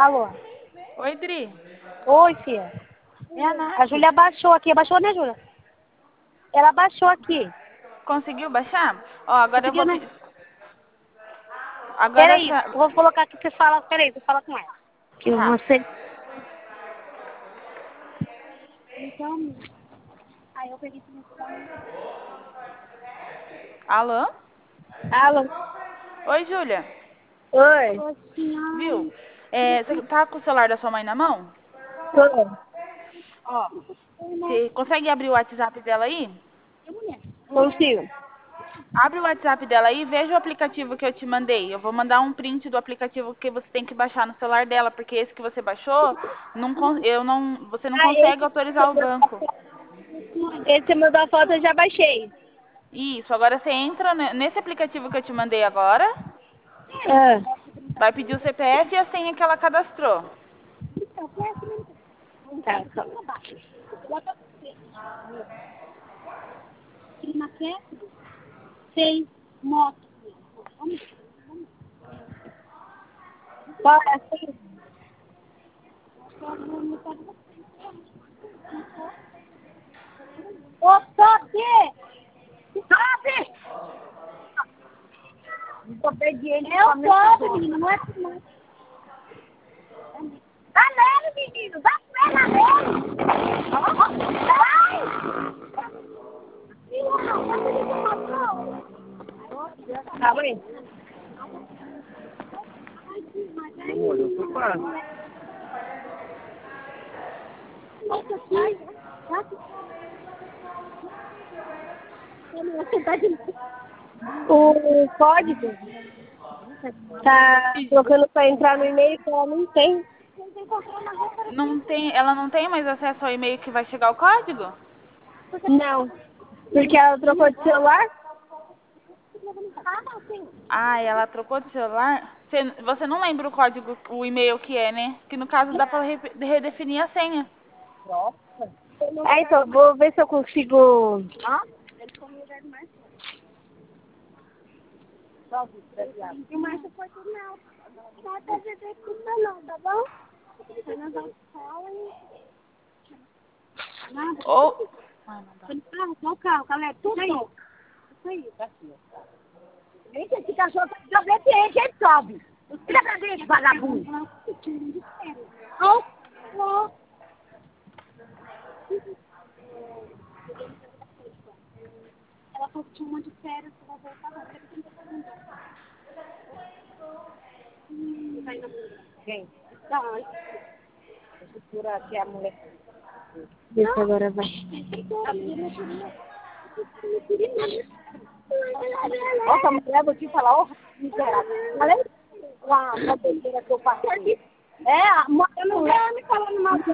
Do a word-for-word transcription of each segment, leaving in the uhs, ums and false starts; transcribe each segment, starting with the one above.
Alô? Oi, Dri. Oi, filha. É a A Nath. Júlia abaixou aqui. Abaixou, né, Júlia? Ela abaixou aqui. Conseguiu baixar? Ó, agora eu Conseguiu, vou né? pedir. Agora Peraí, essa. eu vou colocar aqui pra você falar. Peraí, você fala com ela. Que Tá. você... Então... Aí eu peguei pra Alô? Alô? Oi, Júlia. Oi. Viu? É, você tá com o celular da sua mãe na mão? Oi. Ó, você consegue abrir o WhatsApp dela aí? Consigo. Abre o WhatsApp dela aí e veja o aplicativo que eu te mandei. Eu vou mandar um print do aplicativo que você tem que baixar no celular dela, porque esse que você baixou, não, con- eu não, você não Ah, consegue esse... autorizar o banco. Esse mandou a foto, eu já baixei. Isso, agora você entra ne- nesse aplicativo que eu te mandei agora, Ah. vai pedir o C P F e a senha que ela cadastrou. Tá, calma. Clima quieto, seis, moto. Qual é a senha? Ô, Sobe! Sobe! Eu perdi ele. Eu sobe, menino, não é assim, não. Dá nele, menino, dá perna nele! Vai! Calma aí. Amor, eu tô quase. O código tá colocando pra entrar no e-mail que ela não tem. Não tem, ela não tem mais acesso ao e-mail que vai chegar o código? Não, porque ela trocou de celular. Ah, ela trocou de celular? Você, você não lembra o código, o e-mail que é, né? Que no caso dá pra re- redefinir a senha. É, então, vou ver se eu consigo... E o Márcio foi tudo não. Só pra você ver tudo não, tá bom? Você não vai escola e... Nada. Ou... Ai, não dá. Foi no carro, só o carro, Calé, tudo aí. Isso aí, tá aqui, ó. Gente, esse cachorro tá desobediente, ele sobe. Tira pra dentro, vagabundo. Ó, ó. Ela falou que tinha um monte de férias, que vai voltar agora. Ele tem que perguntar. Hum. Quem? Tá, deixa eu furar aqui a mulher. Deixa agora vai. Nossa, mulher, vou te falar, ó, miserável. Falei com a motoqueira que eu passei. É, a moto, eu não lembro me falando mal de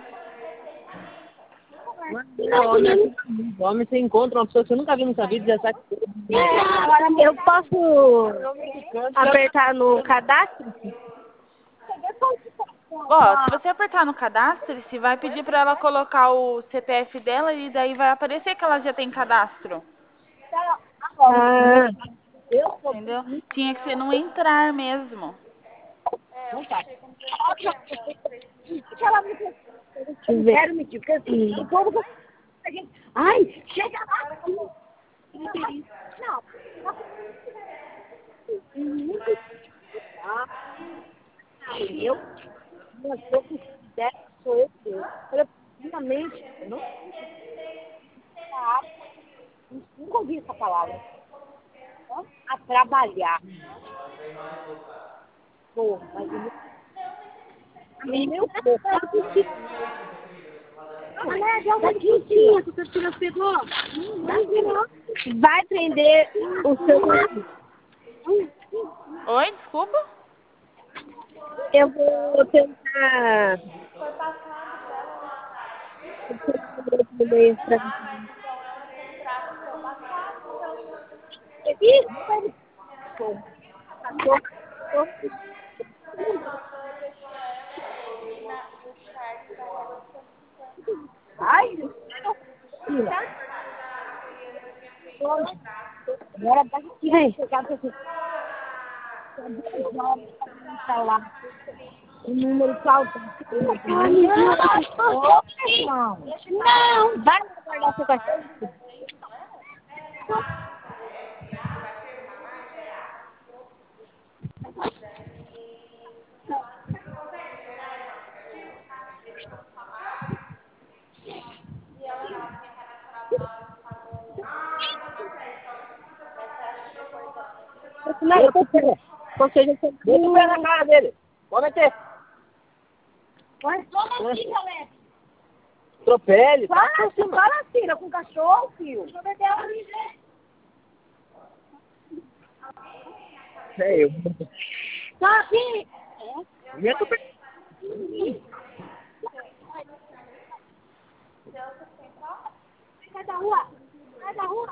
Homem, homem, você encontra uma pessoa que você nunca viu na sua vida, já sabe. É, agora eu posso apertar no cadastro? Ó, se você apertar no cadastro, se vai pedir pra ela colocar o C P F dela e daí vai aparecer que ela já tem cadastro. Ah, Entendeu? Tinha que ser no entrar mesmo. quero mentir, porque assim, o povo... Ai, chega lá! Não. Eu, eu sou que der, sou eu Deus. Olha, primeiramente, eu não nunca ouvi essa palavra. A trabalhar. Pô, mas o meu, a meu corpo. Olha, deu uma quentinha que o seu filho pegou. Vai prender o seu... Oi, desculpa? Eu vou tentar... Ai, agora tá aqui, vem. Chegar pra você. Tá lá. O número falta. Não, não, vai guardar seu cachorro. Não, você já tem. Deixa o pé na cara dele. Pode meter. Vai, toma aqui, galera. Atropele. Fala, fala assim, com o cachorro, filho. É eu. Tá aqui. E eu tô pe- Sai da rua. Sai da rua.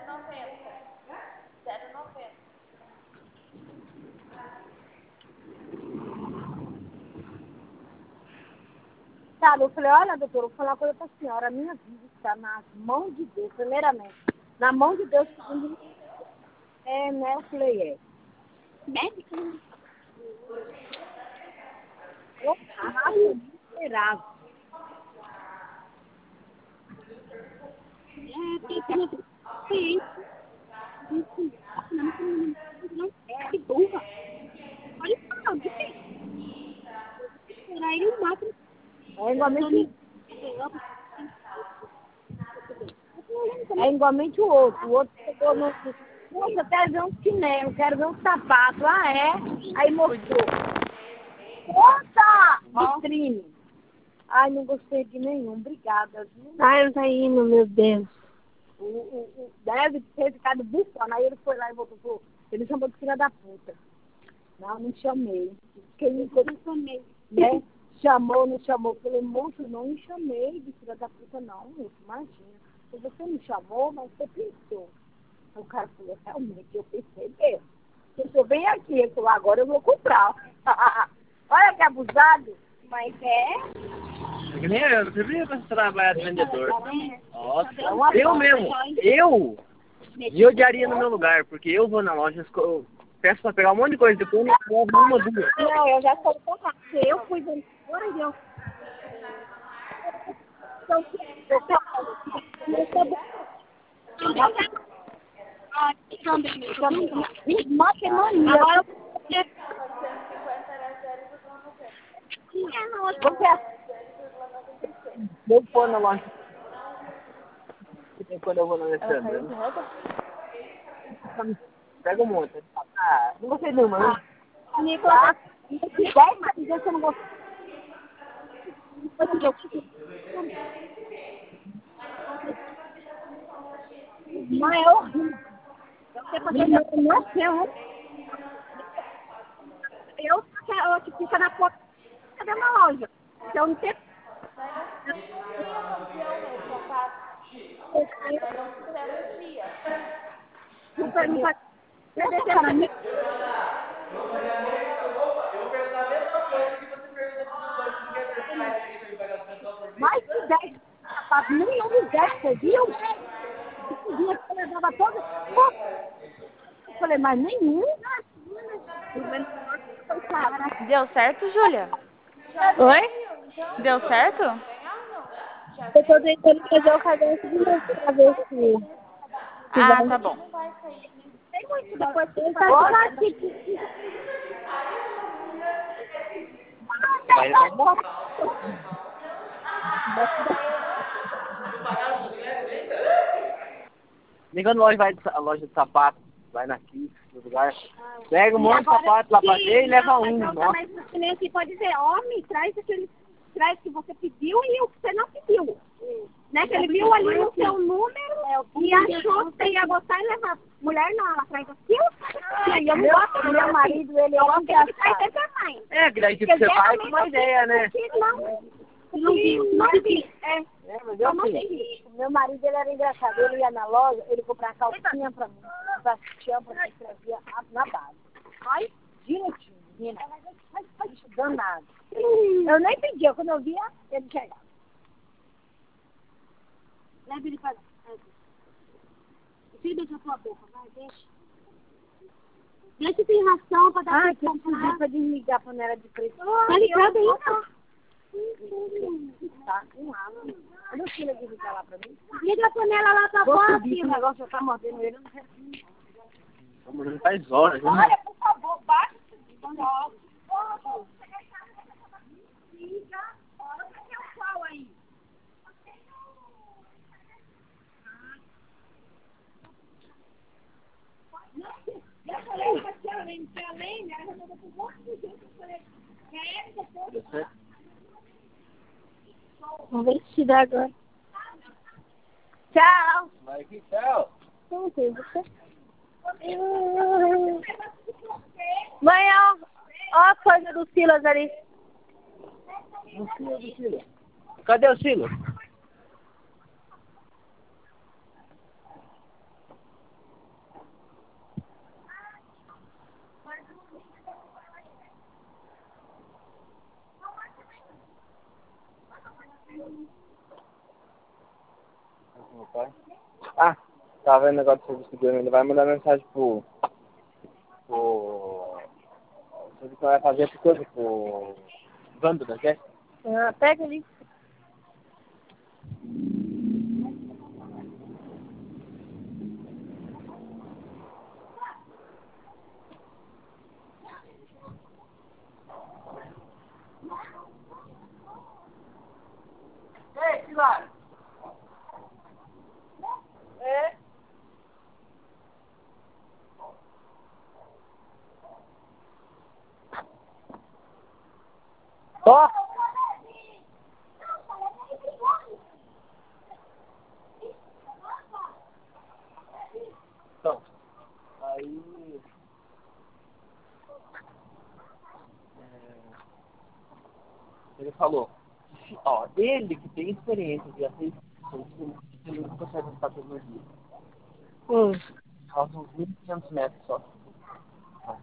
Sabe, eu falei, olha, doutor, eu vou falar uma coisa pra senhora. A minha vida está nas mãos de Deus, primeiramente. Na mão de Deus, segundo. É, né? Eu falei, é. Médico? Eu tava miserável. É, tem que... Sim. Não é, que burra. Olha só, o que é isso? Aí eu mato. É igualmente... É igualmente o outro. O outro pegou no... Nossa, eu quero ver um chinelo, quero ver um sapato. Ah, é? Aí mostrou. Outra vitrine. Ai, não gostei de nenhum. Obrigada, viu? Ai, não tá indo, meu Deus. O, o, o, deve ter ficado bufando. Aí ele foi lá e voltou. Falou, ele chamou de filha da puta. Não, não chamei. Quem me chamei, né? Chamou, não chamou. Falei, moço, não me chamei de filha da puta, não. Moço, imagina. Se você não chamou, mas você pensou. O cara falou, realmente, eu pensei mesmo. Eu estou bem aqui. Ele falou, agora eu vou comprar. Olha que abusado. Mas é. É que nem eu, você viu pra trabalhar de vendedor. Nossa, Uma eu bosta, mesmo, eu me odiaria no meu lugar, porque eu vou na loja, eu peço pra pegar um monte de coisa, depois eu não levo uma, duas. Não, eu já sou porra. Eu fui vendedora e eu. Então, eu mania. Agora Eu vou na loja. Quando eu vou na Alessandra. Pega um monte. Ah, não gostei de uma, né? Nicolas, dez mas você não gostou. Não é horrível. Você pode fazer não sei, eu eu quero que fica na porta da minha loja. Eu não sei. Não pergunta. Você descer para mim? Mais de dez sapatos, nenhum dos dez, você viu? Esse dia que eu levava todos. Eu falei, mas nenhum? Deu certo, Júlia? Oi? Deu certo? Eu tô tentando fazer o cadastro de novo pra ver se... Ah, tá bom. Tem muito depois que você olha aqui. Vai, vai, vai. Nem quando a loja vai a loja de sapato, vai na Kiss, no lugar, pega um monte de sapato lá pra ter e leva um. Nossa. Mas você nem assim pode dizer, homem, traz aquele, traz que você pediu e o que você não pediu. Né? Que ele viu ali o seu número e achou que você ia gostar e levar. Mulher não, ela traz aquilo. E eu não gosto do meu marido, ele é homem que traz sempre a mãe. É, que daí tipo, você vai com uma ideia, né? Não, não vi, não vi. É. É, mas eu Eu não sei. sei. Meu marido, ele era engraçado. Ele ia na loja, ele comprava calcinha pra mim, pra sutiã, pra que escrevia na base. Ai, direitinho, menina. Mas foi danado. Eu nem pedia, quando eu via, ele chegava. Leva ele pra lá. Filho, deixa a tua boca, vai, deixa. Deixa tem ração pra dar. Ah, que eu pedi pra desligar a panela de pressão. Tá ligado aí, não? Tá com água. Olha o filho desligar lá pra mim. Liga a panela lá pra fora, filho. O negócio já tá mordendo ele, não quer. Tá mordendo faz horas, né? Olha, por favor, baixa esse negócio. Liga. Olha o que é o pau aí. Vamos ver se dá agora. Tchau. Vai aqui, tchau. Não tem você. Mãe, ó, ó a coisa do Silas ali. O Silas, o Silas. Cadê o Silas? Meu pai. Ah, tá vendo o negócio do serviço do ele vai mandar mensagem pro... pro... O serviço vai fazer por coisa pro... Vando, não quer? Ah, pega ali. Ei, Silas! É? Ó! Então, aí... É, ele falou, ó, ele que tem experiência de atriz, ele não consegue ficar todo no dia. Hum. Falta uns mil e quinhentos metros só. Mas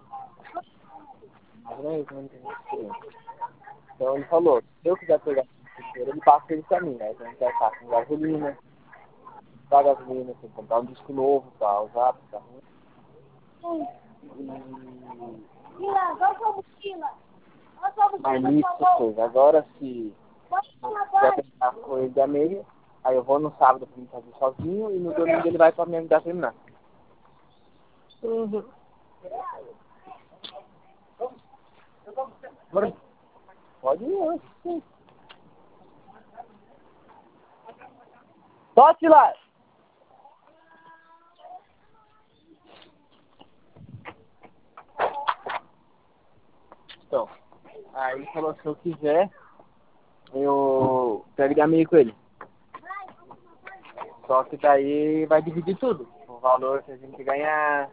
não é isso, não tem experiência. Então ele falou, se eu quiser pegar ele passa ele pra mim, né? Então a gente vai estar com gasolina, pra gasolina, tem que comprar um disco novo pra usar, pra ficar ruim. Silas, olha sua mochila. Olha sua mochila. Mas nisso, coisa. Agora se quiser pegar com ele da meia, aí eu vou no sábado pra mim fazer sozinho e no domingo ele vai pra me ajudar a terminar. Uhum. Bora. Pode ir, sim. Solte lá! Então, aí ele falou, se eu quiser, eu pego de amigo com ele. Só que daí vai dividir tudo. O valor que a gente ganhar.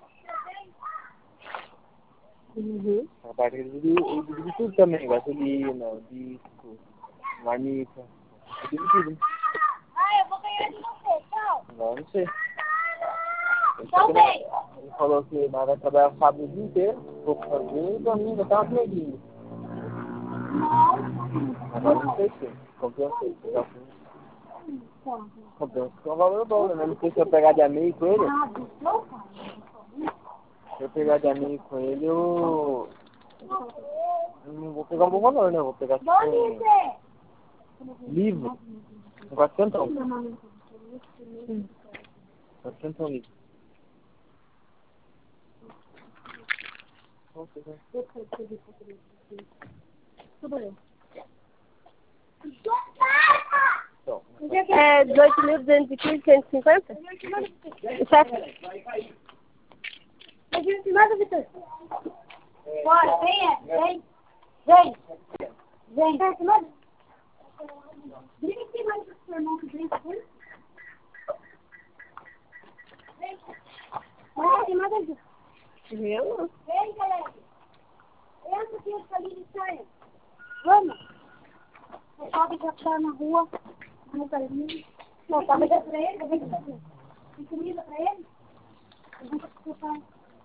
Uhum. Vai dividir, dividir tudo também. Gasolina, o disco, marmita. Dividir tudo. Ah, eu vou ganhar de você, tchau. Não, não sei. Tchau, bem. Ele falou que nós vamos trabalhar o sábado o dia inteiro. Vou fazer e domingo até umas meiguinhas. Agora não sei se. Compensei. Compensei com um valor bom, né? Não sei se eu pegar de amigo com ele. Se eu pegar de amigo com ele, eu... eu não vou pegar um bom valor, né? Eu vou pegar tipo um livro. Um quatrocentão. Quatrocentão livro. Então, É dezoito mil duzentos e quinze, cento e cinquenta? Certo? Mas de nada, Vitor. Bora, vem, é, vem. Vem. Vem. Vem, nada. Vem aqui mais pro seu irmão que vem aqui. Vem. Não tem nada disso. Viu? Vem, galera. Entra aqui, essa linha de saia. Vamos. Você pode já estar na rua. Não, tá ali. Não, tá comida pra ele? Tem comida pra ele? Eu vou preocupar.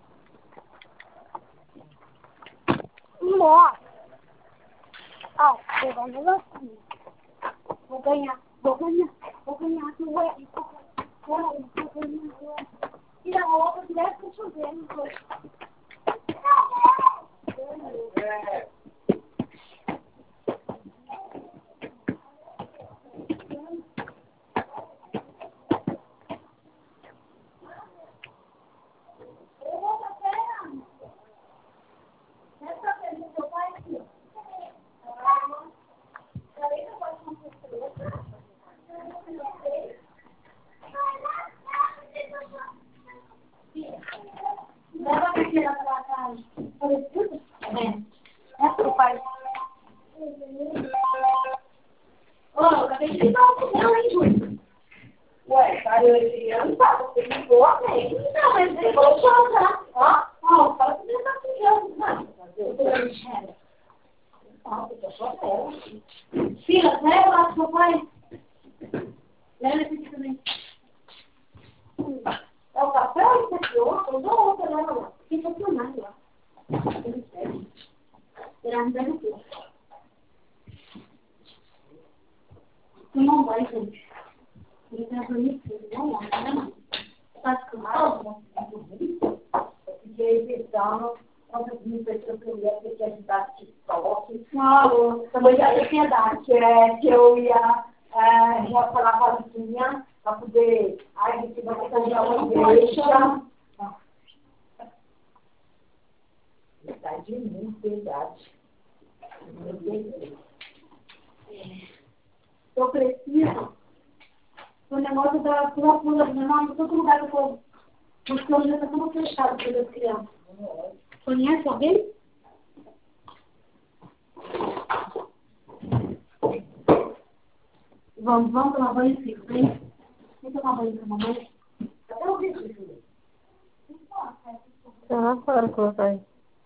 Nossa! Ó, vou dar um negocinho. Vou ganhar, vou ganhar, vou ganhar, não é? Vou ganhar, vou ganhar. Tira a roupa direto pro chuveiro. Leva a carteira pra casa. É. É pro pai. Ô, eu acabei de ligar o fogão, hein, Júlio? Ué, saiu esse ano, tá? Você ligou, amém. Não, mas ele falou tchau, tá? Ó, ó, fala que ele tá ligando, tá? Eu tô brincando. Ó, eu tô só ela. Filha, leva lá pro seu pai. Leva esse aqui também. É o papel que você outro? Eu dou outra, leva lá. Fica filmando lá. Graças a Deus. Tu não vai, gente. Ele tá bonito, não é, né, mãe? Tá acostumado? Porque ele tá quantas mil pessoas que eu ia ter que ajudar no TikTok. Não, também já tinha piedade, que é que eu ia é, já falar com a vizinha para poder. Ai, a gente vai ter que ajudar uma igreja. Verdade, muito verdade. Meu Deus. Eu preciso. O negócio da pula-pula, do menor, em todo lugar do povo. Porque hoje está tudo fechado para as crianças. Conhece alguém? Vamos, vamos tomar banho, filho, vem. Vem tomar banho com a mamãe. Até o vídeo, filho. Ah, claro que eu vai.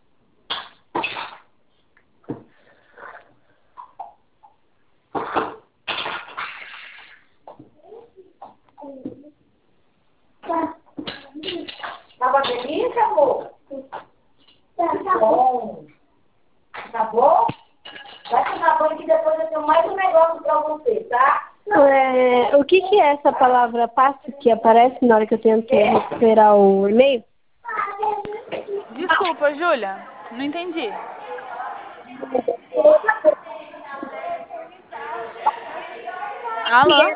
Tava delícia, amor? Tá bom. Tá bom? Vai tomar banho que depois eu tenho mais um negócio pra você, tá? É, o que, que é essa palavra passe que aparece na hora que eu tento recuperar o e-mail? Desculpa, Júlia. Não entendi. Alô?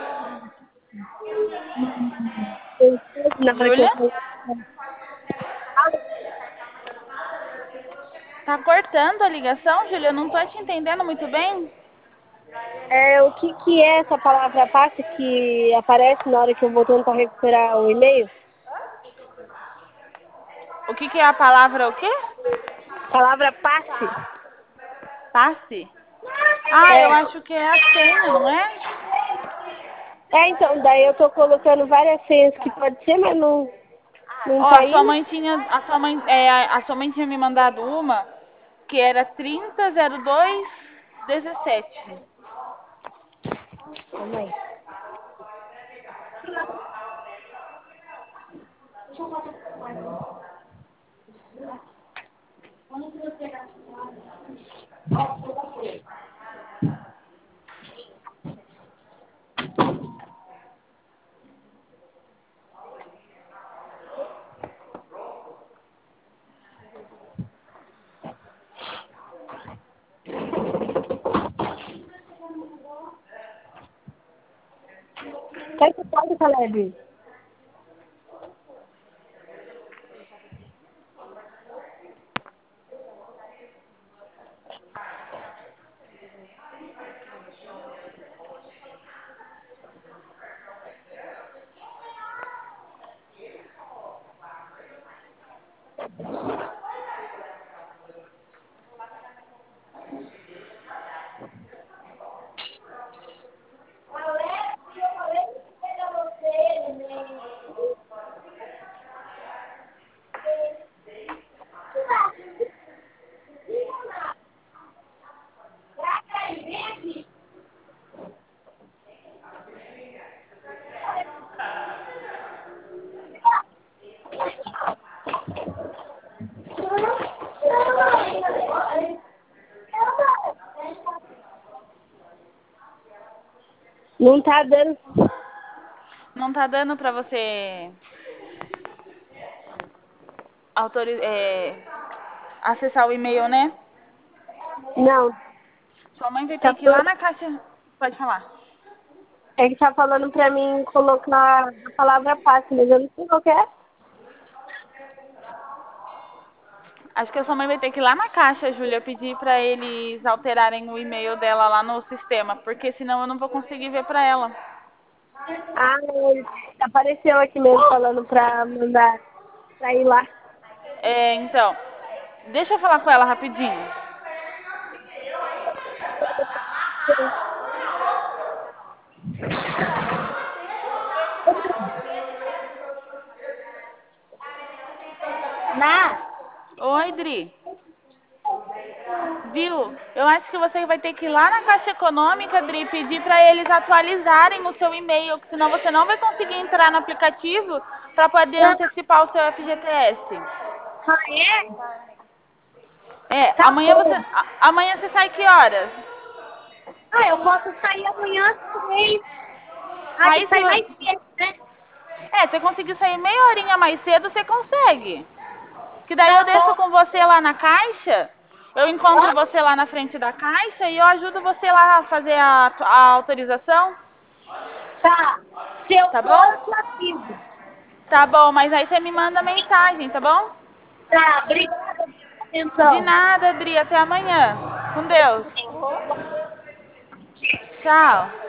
Na hora que eu Júlia? tô... Tá cortando a ligação, Júlia? Eu não tô te entendendo muito bem. É, o que, que é essa palavra passe que aparece na hora que eu vou tentar recuperar o e-mail? O que que é a palavra o quê? Palavra passe. Passe? Ah, eu É, acho que é a senha, não é? é, então, daí eu tô colocando várias senhas que pode ser, mas não, não Ó, tá a sua indo. mãe tinha, a sua mãe, é, a a sua mãe tinha me mandado uma que era trinta zero dois dezessete. Calma aí. Quer que pode, Caleb? Não tá dando. Não tá dando pra você autori é, acessar o e-mail, né? Não, Sua mãe vai ter tá que ir lá falando, na caixa. Pode falar. é que tá falando pra mim colocar a palavra passe, mas eu não sei qual que é. Acho que a sua mãe vai ter que ir lá na caixa, Júlia, pedir pra eles alterarem o e-mail dela lá no sistema, porque senão eu não vou conseguir ver pra ela. Ah, apareceu aqui mesmo falando pra mandar pra ir lá. É, então, deixa eu falar com ela rapidinho. Ná, Oi, Dri. Viu? Eu acho que você vai ter que ir lá na Caixa Econômica, Dri, e pedir para eles atualizarem o seu e-mail, que senão você não vai conseguir entrar no aplicativo para poder antecipar o seu F G T S. ah, é? É, Tá amanhã você, bom. a- amanhã você sai que horas? Ah, eu posso sair amanhã também. Ah, tem Aí que se, sair mais vo- cedo, né? é, você conseguir sair meia horinha mais cedo, você consegue. Que daí eu Tá desço bom. com você lá na caixa, eu encontro Ó, você lá na frente da caixa e eu ajudo você lá a fazer a, a autorização, tá. Se eu tá for, bom? eu te aviso. Tá bom, mas aí você me manda mensagem, tá bom? Tá, obrigada pela De atenção. nada, Adri, até amanhã. Com Deus. Tchau.